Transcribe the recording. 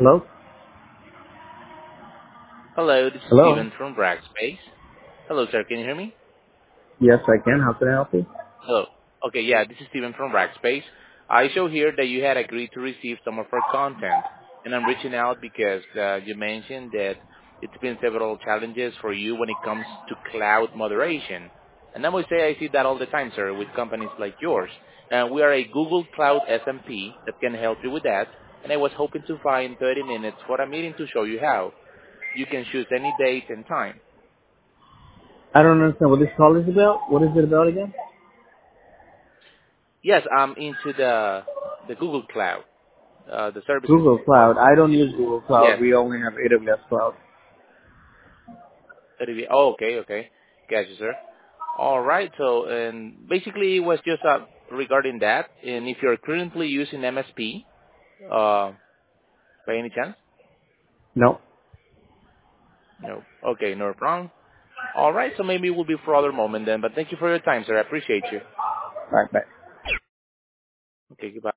Hello? Hello, this is Hello? Steven from Rackspace. Hello, sir. Can you hear me? Yes, I can. How can I help you? Hello. Okay, yeah, this is Steven from Rackspace. I show here that you had agreed to receive some of our content, and I'm reaching out because you mentioned that it's been several challenges for you when it comes to cloud moderation. And I would say I see that all the time, sir, with companies like yours. We are a Google Cloud SMP that can help you with that, and I was hoping to find 30 minutes for a meeting to show you how. You can choose any date and time. I don't understand what this call is about. What is it about again? Yes, I'm into the Google Cloud, the services. Google Cloud. I don't use Google Cloud. Yes. We only have AWS Cloud. Oh, okay, okay. Gotcha, sir. All right. So, and basically, it was just regarding that. And if you're currently using MSP, uh, by any chance? No. No. Okay, no problem. All right. So maybe it will be for other moment then. But thank you for your time, sir. I appreciate you. All right, bye. Okay, goodbye.